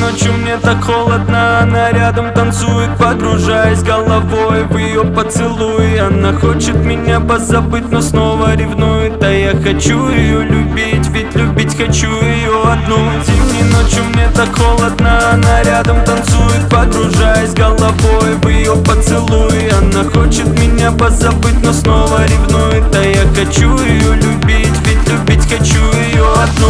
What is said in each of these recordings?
ночью мне так холодно, она рядом танцует, погружаясь головой в ее поцелуй. Она хочет меня позабыть, но снова ревнует, а я хочу ее любить, ведь любить хочу ее одну. Зимней ночью мне так холодно, она рядом танцует, погружаясь головой в ее поцелуй. Она хочет меня позабыть, но снова ревнует, а я хочу ее любить, ведь любить хочу ее одну.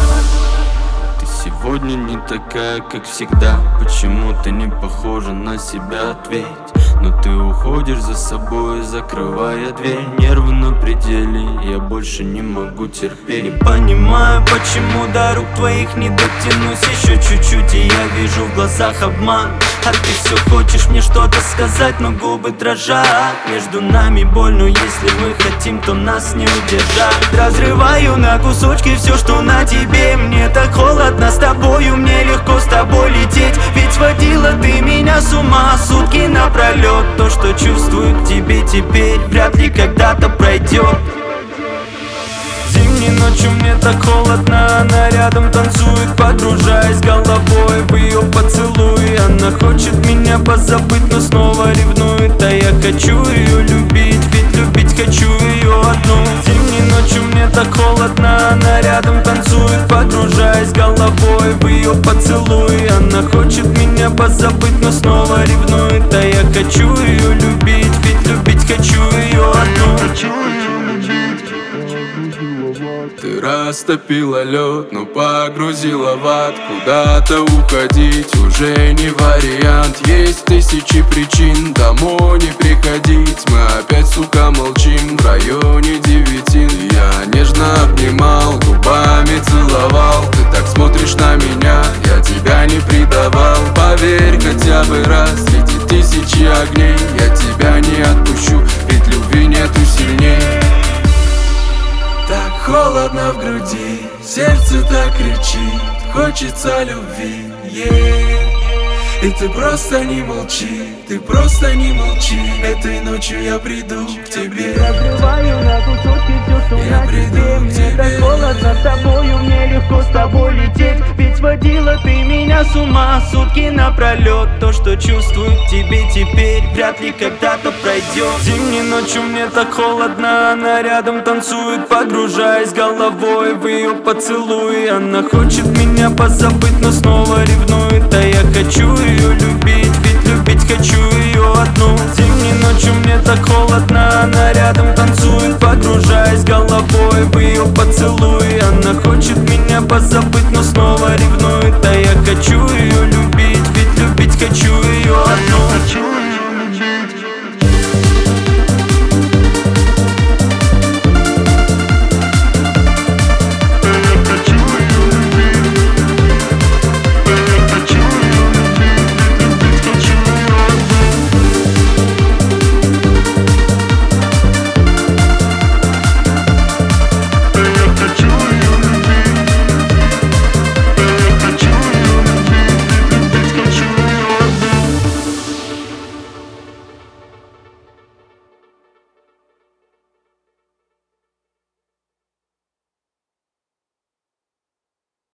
Сегодня не такая, как всегда. Почему ты не похожа на себя, ответь. Но ты уходишь за собой, закрывая дверь. Нервы на пределе, я больше не могу терпеть. Не понимаю, почему до рук твоих не дотянусь. Еще чуть-чуть, и я вижу в глазах обман. А ты все хочешь мне что-то сказать, но губы дрожат. Между нами боль, но если мы хотим, то нас не удержать. Разрываю на кусочки все, что на тебе. Мне так холодно с тобою, мне легко с тобой лететь. Ведь сводила ты меня с ума сутки напролет. То, что чувствую к тебе теперь, вряд ли когда-то пройдет. Зимней ночью мне так холодно, она рядом танцует, погружаясь головой в ее поцелуй. Она хочет меня позабыть, но снова ревнует, а я хочу ее любить, ведь любить хочу ее одну. Зимней ночью мне так холодно, она рядом танцует, погружаясь головой в ее поцелуй. Она хочет меня позабыть, но снова ревнует, а я хочу ее любить, ведь любить хочу ее одну. Ты растопила лед, но погрузила в ад. Куда-то уходить уже не вариант. Есть тысячи причин домой не приходить. Мы опять, сука, молчим в районе 9. Я нежно обнимал, губами целовал. Ты так смотришь на меня, я тебя не предавал. Поверь хотя бы раз, среди тысячи огней я тебя не отпущу, ведь любви нету сильней. Так холодно в груди, сердце так кричит, хочется любви, И ты просто не молчи, ты просто не молчи. Этой ночью я приду к тебе. Разрываю на кусочки все, что на тебе. Мне так холодно с тобою, мне легко с тобой лететь. Ведь сводила ты меня с ума сутки напролет. То, что чувствую к тебе теперь, вряд ли когда-то пройдет. Зимней ночью мне так холодно, она рядом танцует, погружаясь головой в ее поцелуй. Она хочет меня позабыть, но снова ревнует, а я хочу ее любить, ведь любить хочу ее одну. Зимней ночью мне так холодно, она рядом танцует,